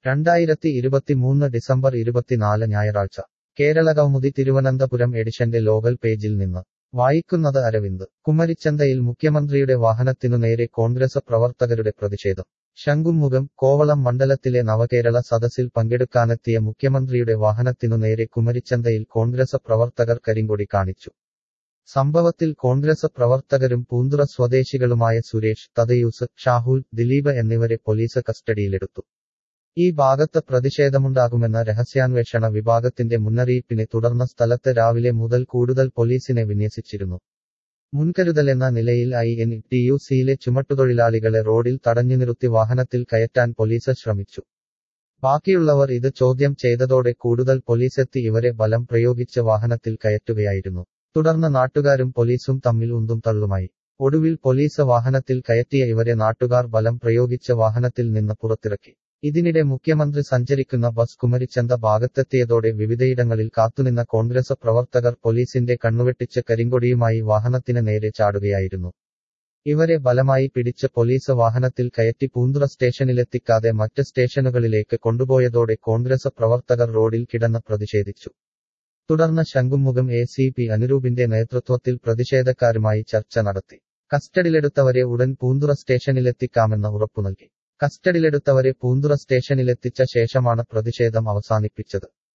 2023 December 24 ഞായറാഴ്ച കേരള കൗമുദി തിരുവനന്തപുരം എഡിഷന്റെ local പേജിൽ നിന്ന് വായിക്കുന്നത് അരവിന്ദ്. കുമരിച്ചന്തയിൽ മുഖ്യമന്ത്രിയുടെ വാഹനത്തിനു നേരെ കോൺഗ്രസ് പ്രവർത്തകരുടെ പ്രതിഷേധം. ശംഖുമുഖം, കോവളം മണ്ഡലത്തിലെ നവകേരള സദസ്സിൽ പങ്കെടുക്കാനെത്തിയ മുഖ്യമന്ത്രിയുടെ വാഹനത്തിനു നേരെ കുമരിച്ചന്തയിൽ കോൺഗ്രസ് പ്രവർത്തകർ കരിങ്കൊടി കാണിച്ചു. സംഭവത്തിൽ കോൺഗ്രസ് പ്രവർത്തകരും പൂന്തുറ സ്വദേശികളുമായ സുരേഷ്, തദയൂസ്, ഷാഹുൽ, ദിലീപ് എന്നിവരെ പോലീസ് കസ്റ്റഡിയിലെടുത്തു. ഈ ഭാഗത്ത് പ്രതിഷേധമുണ്ടാകുമെന്ന രഹസ്യാന്വേഷണ വിഭാഗത്തിന്റെ മുന്നറിയിപ്പിനെ തുടർന്ന് സ്ഥലത്ത് രാവിലെ മുതൽ കൂടുതൽ പോലീസിനെ വിന്യസിച്ചിരുന്നു. മുൻകരുതലെന്ന നിലയിൽ INTUCയിലെ ചുമട്ടുതൊഴിലാളികളെ റോഡിൽ തടഞ്ഞുനിർത്തി വാഹനത്തിൽ കയറ്റാൻ പോലീസ് ശ്രമിച്ചു. ബാക്കിയുള്ളവർ ഇത് ചോദ്യം ചെയ്തതോടെ കൂടുതൽ പോലീസെത്തി ഇവരെ ബലം പ്രയോഗിച്ച് വാഹനത്തിൽ കയറ്റുകയായിരുന്നു. തുടർന്ന് നാട്ടുകാരും പോലീസും തമ്മിൽ ഉന്തും തള്ളുമായി. ഒടുവിൽ പോലീസ് വാഹനത്തിൽ കയറ്റിയ ഇവരെ നാട്ടുകാർ ബലം പ്രയോഗിച്ച് വാഹനത്തിൽ നിന്ന് പുറത്തിറക്കി. ഇതിനിടെ മുഖ്യമന്ത്രി സഞ്ചരിക്കുന്ന ബസ് കുമരിച്ചന്ത ഭാഗത്തെത്തിയതോടെ വിവിധയിടങ്ങളിൽ കാത്തുനിന്ന കോൺഗ്രസ് പ്രവർത്തകർ പോലീസിന്റെ കണ്ണുവെട്ടിച്ച് കരിങ്കൊടിയുമായി വാഹനത്തിന് നേരെ ചാടുകയായിരുന്നു. ഇവരെ ബലമായി പിടിച്ച് പോലീസ് വാഹനത്തിൽ കയറ്റി പൂന്തുറ സ്റ്റേഷനിലെത്തിക്കാതെ മറ്റ് സ്റ്റേഷനുകളിലേക്ക് കൊണ്ടുപോയതോടെ കോൺഗ്രസ് പ്രവർത്തകർ റോഡിൽ കിടന്ന് പ്രതിഷേധിച്ചു. തുടർന്ന് ശംഖുമുഖം ACP അനുരൂപിന്റെ നേതൃത്വത്തിൽ പ്രതിഷേധക്കാരുമായി ചർച്ച നടത്തി. കസ്റ്റഡിയിലെടുത്തവരെ ഉടൻ പൂന്തുറ സ്റ്റേഷനിലെത്തിക്കാമെന്ന് ഉറപ്പുനൽകി. കസ്റ്റഡിയിലെടുത്തവരെ പൂന്തുറ സ്റ്റേഷനിലെത്തിച്ച ശേഷമാണ് പ്രതിഷേധം അവസാനിപ്പിച്ചത്.